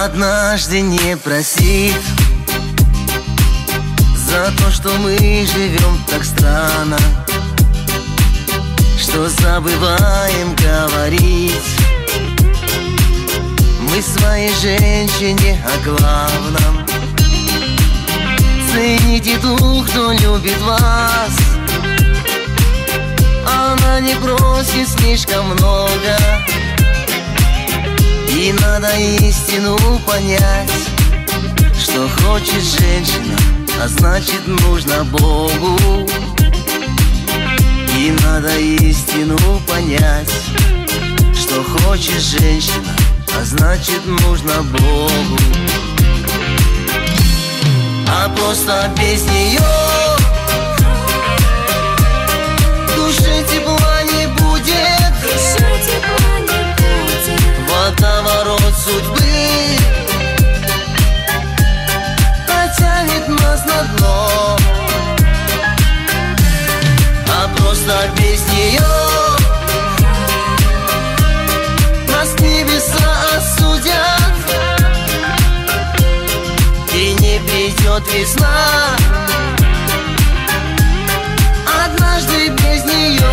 однажды не простит за то, что мы живем так странно, что забываем говорить мы своей женщине о главном. Цените ту, кто любит вас, она не просит слишком много. И надо истину понять, что хочет женщина, а значит нужно Богу. И надо истину понять, что хочет женщина, а значит нужно Богу. А просто без нее душе тепла не будет, водоворот судьбы потянет нас на дно. А просто без нее нас небеса осудят, и не придет весна однажды без нее.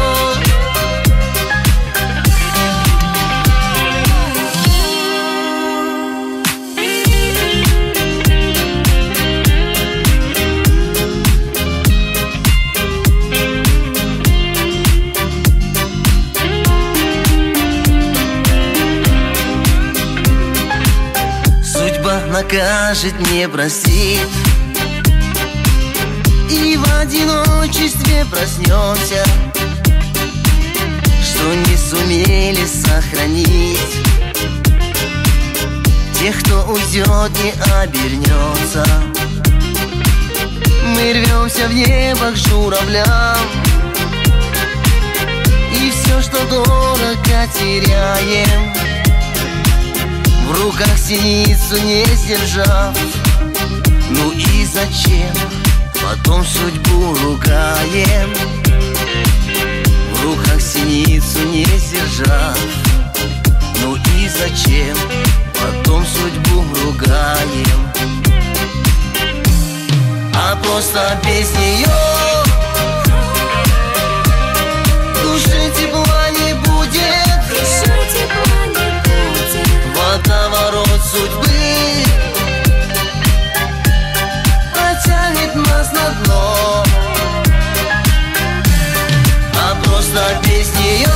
Накажет, не простит, и в одиночестве проснемся, что не сумели сохранить. Тех, кто уйдет, не обернется. Мы рвемся в небо к журавлям, и все, что дорого, теряем. В руках синицу не сдержав. Ну и зачем потом судьбу ругаем? В руках синицу не сдержав. Ну и зачем потом судьбу ругаем? А просто без нее душе тепла не будет, водоворот судьбы потянет нас на дно. А просто без нее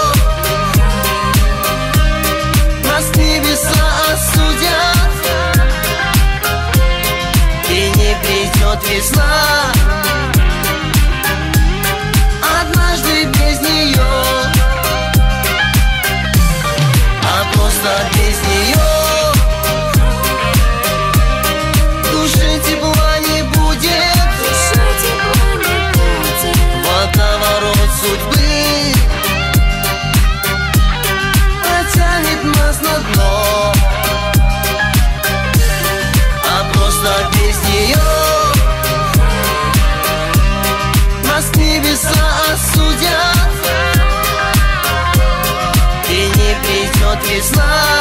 нас небеса осудят, и не придет весна однажды без нее. А просто без нее душе тепла не будет, водоворот судьбы потянет нас на дно. А просто без нее нас небеса осудят, и не придет весна